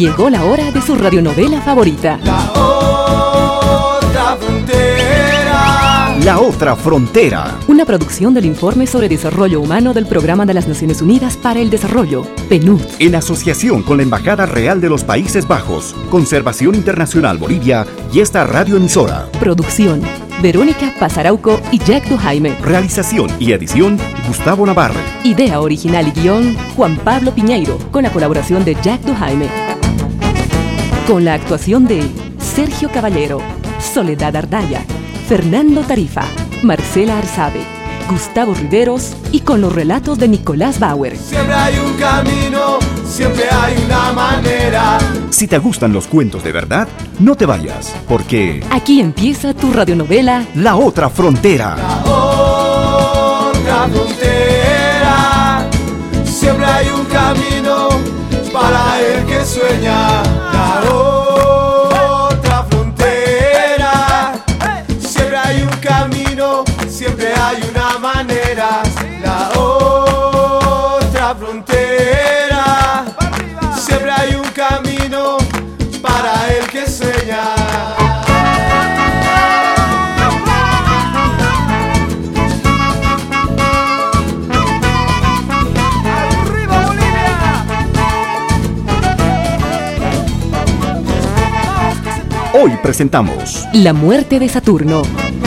Llegó la hora de su radionovela favorita. La otra frontera. La otra frontera. Una producción del Informe sobre Desarrollo Humano del Programa de las Naciones Unidas para el Desarrollo, PNUD. En asociación con la Embajada Real de los Países Bajos, Conservación Internacional Bolivia y esta radioemisora. Producción: Verónica Pasarauco y Jack Dujaime. Realización y edición: Gustavo Navarre. Idea original y guión: Juan Pablo Piñeiro, con la colaboración de Jack Dujaime. Con la actuación de Sergio Caballero, Soledad Ardaya, Fernando Tarifa, Marcela Arzabe, Gustavo Riveros y con los relatos de Nicolás Bauer. Siempre hay un camino, siempre hay una manera. Si te gustan los cuentos de verdad, no te vayas, porque aquí empieza tu radionovela La otra frontera. La otra frontera. Siempre hay un camino para el que sueña. La otra frontera. Siempre hay un camino, siempre hay una manera. La otra frontera. Siempre hay un camino para el que sueña. Hoy presentamos La muerte de Saturno.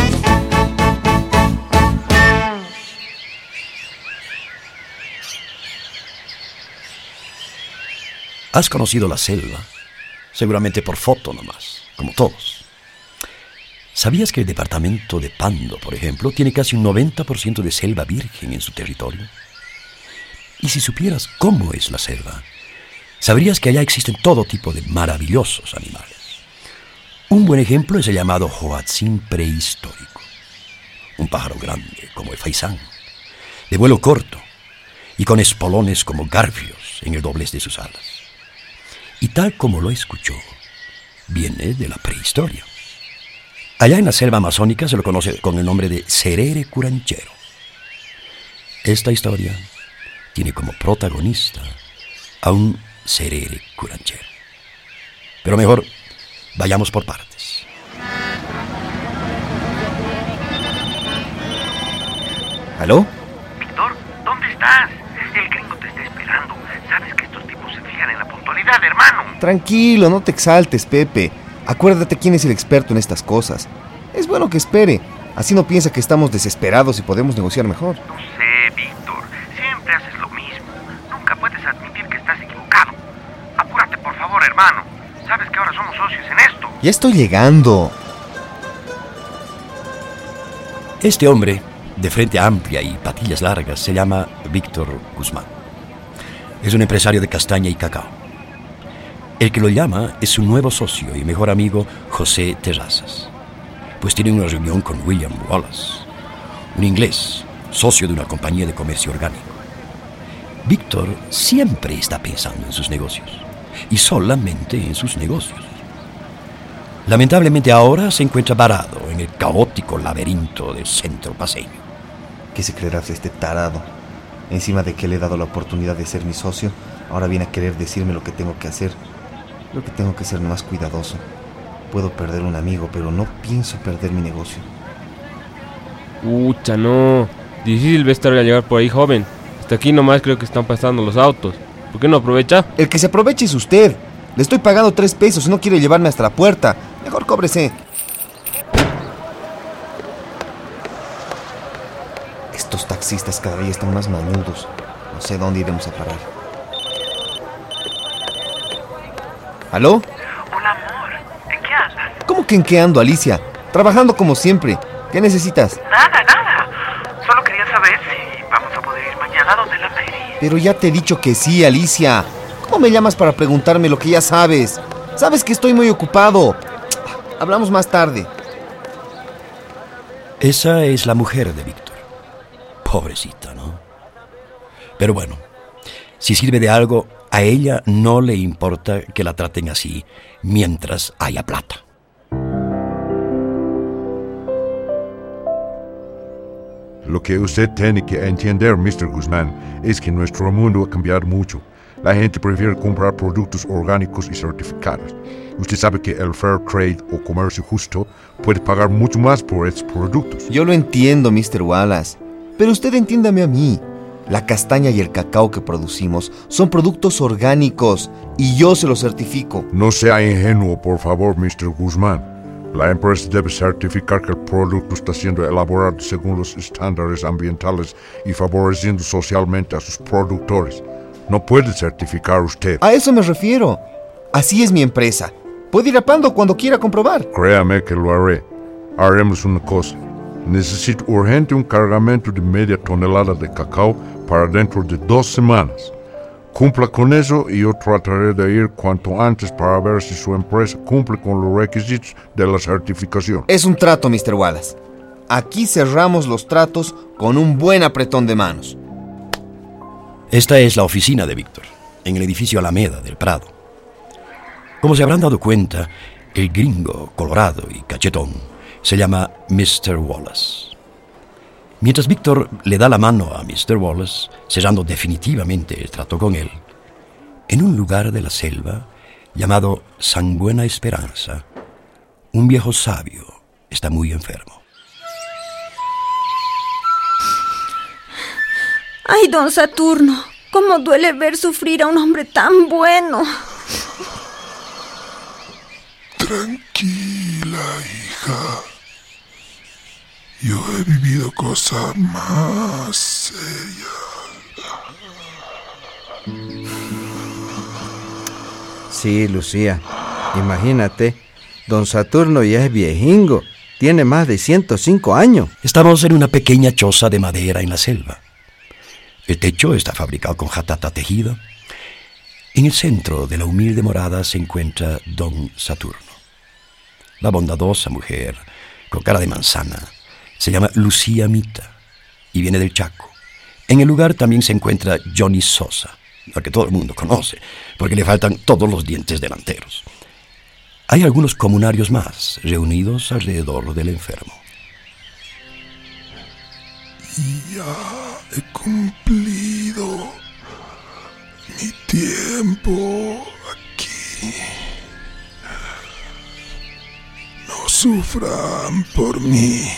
Has conocido la selva, seguramente por foto nomás, como todos. ¿Sabías que el departamento de Pando, por ejemplo, tiene casi un 90% de selva virgen en su territorio? Y si supieras cómo es la selva, sabrías que allá existen todo tipo de maravillosos animales. Un buen ejemplo es el llamado hoatzin prehistórico, un pájaro grande como el faisán, de vuelo corto y con espolones como garfios en el doblez de sus alas. Y tal como lo escuchó, viene de la prehistoria. Allá en la selva amazónica se lo conoce con el nombre de cerere curanchero. Esta historia tiene como protagonista a un cerere curanchero. Pero mejor, vayamos por partes. ¿Aló? Víctor, ¿dónde estás? El gringo te está esperando. Sabes que estos tipos se fijan en la puntualidad, hermano. Tranquilo, no te exaltes, Pepe. Acuérdate quién es el experto en estas cosas. Es bueno que espere. Así no piensa que estamos desesperados y podemos negociar mejor. No sé, Víctor. Siempre haces lo mismo. Nunca puedes admitir que estás equivocado. Apúrate, por favor, hermano. Sabes que ahora somos socios en esto. Ya estoy llegando. Este hombre, de frente amplia y patillas largas, se llama Víctor Guzmán. Es un empresario de castaña y cacao. El que lo llama es su nuevo socio y mejor amigo, José Terrazas. Pues tiene una reunión con William Wallace, un inglés, socio de una compañía de comercio orgánico. Víctor siempre está pensando en sus negocios, y solamente en sus negocios. Lamentablemente ahora se encuentra varado en el caótico laberinto del centro paseño. ¿Qué se creerá este tarado? Encima de que le he dado la oportunidad de ser mi socio, ahora viene a querer decirme lo que tengo que hacer. Creo que tengo que ser más cuidadoso. Puedo perder un amigo, pero no pienso perder mi negocio. Ucha, no. Difícil va a estar a llegar por ahí, joven. Hasta aquí nomás creo que están pasando los autos. ¿Por qué no aprovecha? El que se aproveche es usted. Le estoy pagando 3 pesos y no quiere llevarme hasta la puerta. Mejor cóbrese. Estos taxistas cada día están más mañudos. No sé dónde iremos a parar. ¿Aló? Hola, amor. ¿En qué andas? ¿Cómo que en qué ando, Alicia? Trabajando como siempre. ¿Qué necesitas? Nada. Solo quería saber si vamos a poder ir mañana donde la Peri. Pero ya te he dicho que sí, Alicia. ¿Cómo me llamas para preguntarme lo que ya sabes? Sabes que estoy muy ocupado. Hablamos más tarde. Esa es la mujer de Víctor. Pobrecita, ¿no? Pero bueno, si sirve de algo, a ella no le importa que la traten así mientras haya plata. Lo que usted tiene que entender, Mr. Guzmán, es que nuestro mundo ha cambiado mucho. la gente prefiere comprar productos orgánicos y certificados. Usted sabe que el fair trade o comercio justo puede pagar mucho más por estos productos. Yo lo entiendo, Mr. Wallace, pero usted entiéndame a mí. La castaña y el cacao que producimos son productos orgánicos y yo se los certifico. No sea ingenuo, por favor, Mr. Guzmán. La empresa debe certificar que el producto está siendo elaborado según los estándares ambientales y favoreciendo socialmente a sus productores. No puede certificar usted. A eso me refiero. Así es mi empresa. Puede ir a Pando cuando quiera comprobar. Créame que lo haré. Haremos una cosa. Necesito urgente un cargamento de media tonelada de cacao para dentro de 2 semanas. Cumpla con eso y yo trataré de ir cuanto antes para ver si su empresa cumple con los requisitos de la certificación. Es un trato, Mr. Wallace. Aquí cerramos los tratos con un buen apretón de manos. Esta es la oficina de Víctor, en el edificio Alameda del Prado. Como se habrán dado cuenta, el gringo colorado y cachetón se llama Mr. Wallace. Mientras Víctor le da la mano a Mr. Wallace, sellando definitivamente el trato con él, en un lugar de la selva llamado San Buena Esperanza, un viejo sabio está muy enfermo. ¡Ay, don Saturno! ¿Cómo duele ver sufrir a un hombre tan bueno? Tranquila, hija. Yo he vivido cosas más serias. Sí, Lucía. Imagínate, don Saturno ya es viejingo. Tiene más de 105 años. Estamos en una pequeña choza de madera en la selva. El techo está fabricado con jatata tejido. En el centro de la humilde morada se encuentra don Saturno. La bondadosa mujer, con cara de manzana, se llama Lucía Mita y viene del Chaco. En el lugar también se encuentra Johnny Sosa, al que todo el mundo conoce, porque le faltan todos los dientes delanteros. Hay algunos comunarios más reunidos alrededor del enfermo. Ya he cumplido mi tiempo aquí. No sufran por mí.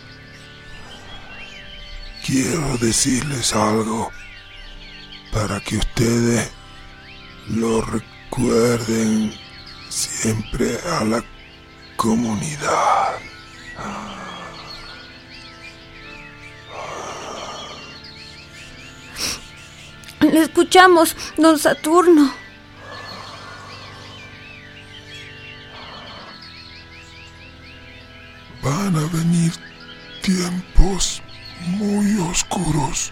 Quiero decirles algo para que ustedes lo recuerden siempre a la comunidad. Le escuchamos, don Saturno. Van a venir tiempos muy oscuros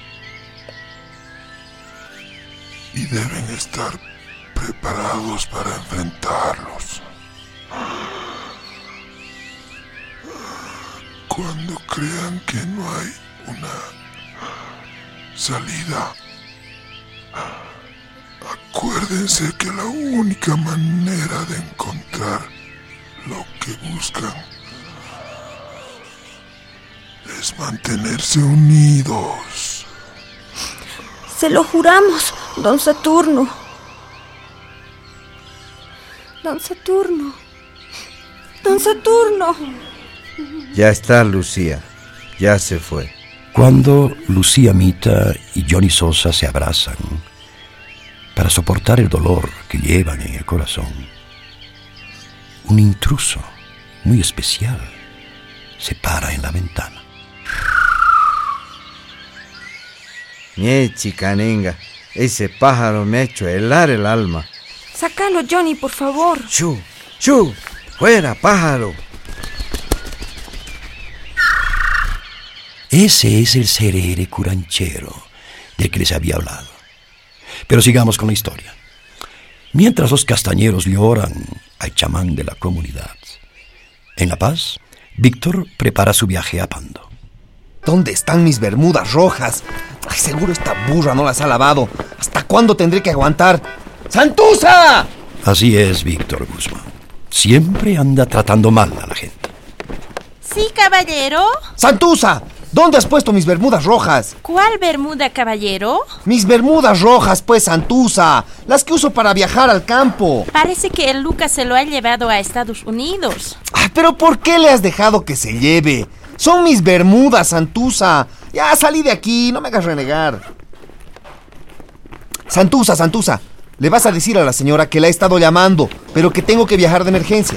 y deben estar preparados para enfrentarlos. Cuando crean que no hay una salida, acuérdense que la única manera de encontrar lo que buscan es mantenerse unidos. Se lo juramos, don Saturno. Don Saturno. Don Saturno. Ya está, Lucía. Ya se fue. Cuando Lucía Mita y Johnny Sosa se abrazan para soportar el dolor que llevan en el corazón, un intruso muy especial se para en la ventana. Chicanenga, ese pájaro me ha hecho helar el alma. Sácalo, Johnny, por favor. ¡Chu! ¡Chu! ¡Fuera, pájaro! Ese es el serere curanchero del que les había hablado. Pero sigamos con la historia. Mientras los castañeros lloran al chamán de la comunidad, en La Paz, Víctor prepara su viaje a Pando. ¿Dónde están mis bermudas rojas? Ay, seguro esta burra no las ha lavado. ¿Hasta cuándo tendré que aguantar? ¡Santuza! Así es Víctor Guzmán. Siempre anda tratando mal a la gente. Sí, caballero. ¡Santuza! ¿Dónde has puesto mis bermudas rojas? ¿Cuál bermuda, caballero? Mis bermudas rojas, pues, Santuza. Las que uso para viajar al campo. Parece que el Lucas se lo ha llevado a Estados Unidos. ¿Pero por qué le has dejado que se lleve? Son mis bermudas, Santuza. Ya, salí de aquí, no me hagas renegar. Santuza, le vas a decir a la señora que la he estado llamando, pero que tengo que viajar de emergencia.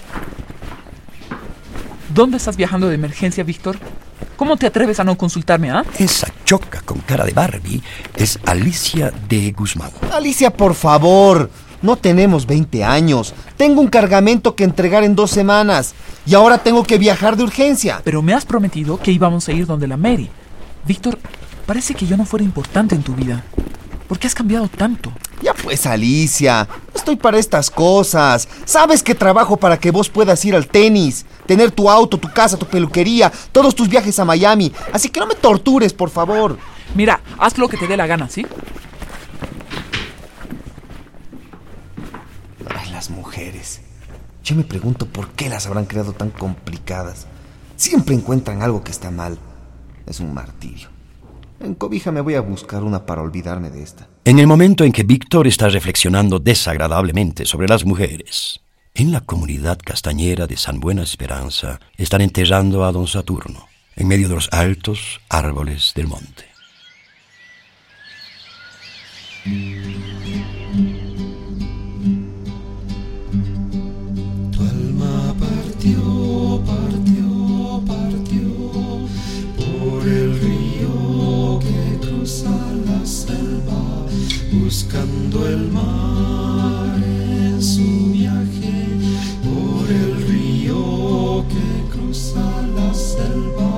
¿Dónde estás viajando de emergencia, Víctor? ¿Cómo te atreves a no consultarme, ah? Esa choca con cara de Barbie es Alicia de Guzmán. Alicia, por favor. No tenemos 20 años. Tengo un cargamento que entregar en 2 semanas. Y ahora tengo que viajar de urgencia. Pero me has prometido que íbamos a ir donde la Mary. Víctor, parece que yo no fuera importante en tu vida. ¿Por qué has cambiado tanto? Ya pues, Alicia, no estoy para estas cosas. Sabes que trabajo para que vos puedas ir al tenis, tener tu auto, tu casa, tu peluquería, todos tus viajes a Miami. Así que no me tortures, por favor. Mira, haz lo que te dé la gana, ¿sí? Ay, las mujeres. Yo me pregunto por qué las habrán creado tan complicadas. Siempre encuentran algo que está mal. Es un martirio. En cobija me voy a buscar una para olvidarme de esta. En el momento en que Víctor está reflexionando desagradablemente sobre las mujeres, en la comunidad castañera de San Buena Esperanza están enterrando a don Saturno, en medio de los altos árboles del monte. Tu alma partió, partió, partió por el río que cruza la selva, buscando el mar en su viaje, por el río que cruza la selva.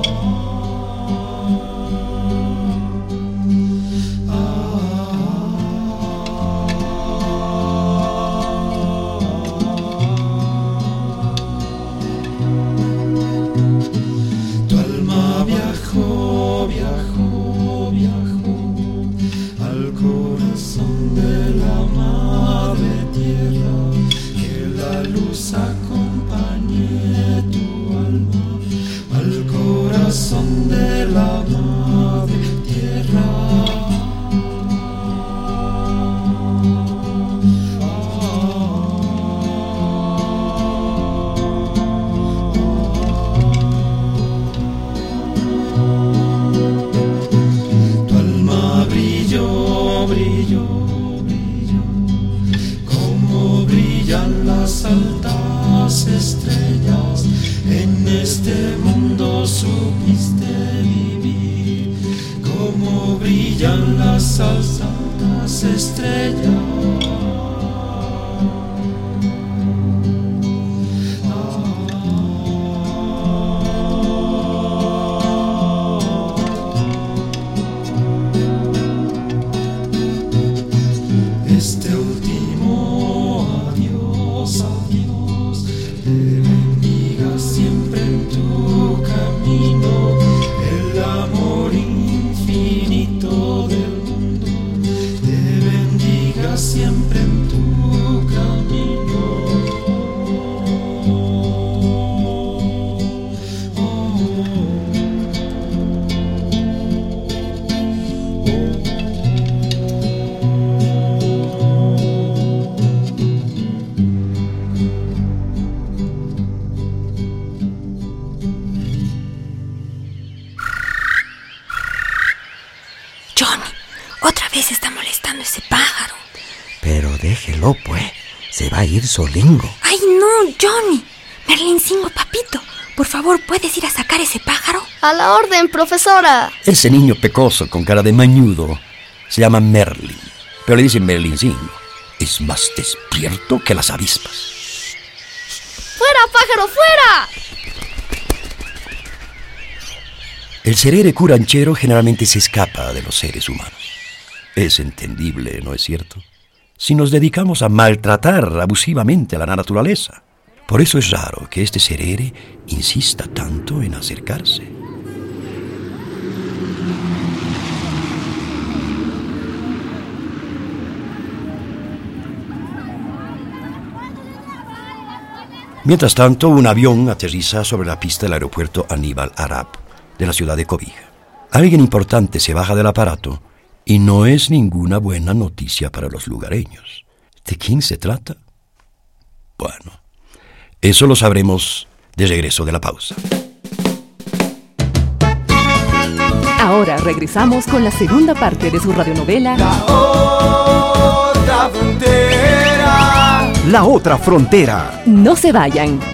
Tu alma viajó, viajó, viajó al corazón de la madre tierra, que la luz acompañe tu alma al corazón de la madre tierra. Tu alma brilló, brilló, brilló, como brillan las altas estrellas. En este mundo supiste vivir, como brillan las altas estrellas. Este último adiós, adiós, te bendiga siempre en tu camino el amor infinito del mundo, te bendiga siempre en tu camino. Johnny, otra vez está molestando ese pájaro. Pero déjelo, pues. Se va a ir solingo. ¡Ay, no, Johnny! Merlincingo, papito, por favor, ¿puedes ir a sacar ese pájaro? A la orden, profesora. Ese niño pecoso con cara de mañudo se llama Merlin, pero le dicen Merlincingo. Es más despierto que las avispas. ¡Fuera, pájaro, fuera! El serere curanchero generalmente se escapa de los seres humanos. Es entendible, ¿no es cierto? Si nos dedicamos a maltratar abusivamente a la naturaleza. Por eso es raro que este serere insista tanto en acercarse. Mientras tanto, un avión aterriza sobre la pista del aeropuerto Aníbal Arab, de la ciudad de Cobija. Alguien importante se baja del aparato y no es ninguna buena noticia para los lugareños. ¿De quién se trata? Bueno, eso lo sabremos de regreso de la pausa. Ahora regresamos con la segunda parte de su radionovela La otra frontera. La otra frontera. No se vayan.